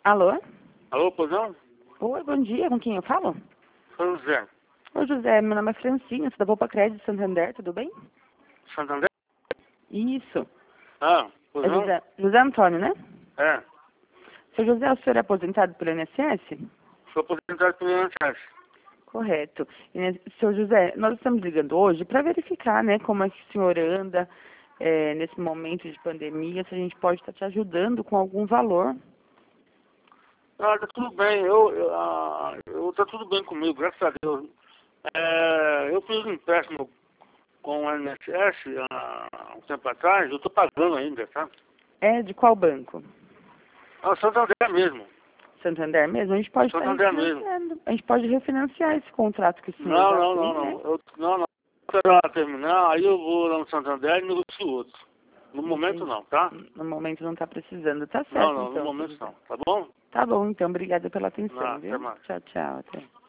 Alô? Alô, Pozão? Oi, bom dia. Com quem eu falo? Sou José. Oi, José. Meu nome é Francine. Sou da Poupa Crédito Santander. Tudo bem? Santander? Isso. Ah, É Pozão? José Antônio, né? É. Seu José, o senhor é aposentado pelo INSS? Sou aposentado pelo INSS. Correto. Seu José, nós estamos ligando hoje para verificar, né, como é que o senhor anda nesse momento de pandemia, se a gente pode estar te ajudando com algum valor. Ah, tá tudo bem. Tá tudo bem comigo, graças a Deus. Eu fiz um empréstimo com o INSS há um tempo atrás, eu tô pagando ainda, tá? É de qual banco? Ah, Santander mesmo. Santander mesmo? A gente pode estar Santander mesmo. refinanciando. A gente pode refinanciar esse contrato que o senhor Não, já não, tem, não, né? não. Não. Esperar ela terminar, aí eu vou lá no Santander e negocio outro. No momento Entendi. não, tá? No momento não está precisando. Tá Não, certo, não, no então, seu momento José. não. Tá bom? Tá bom, então. Obrigada pela Não, atenção, até viu? mais. Tchau, tchau. Até.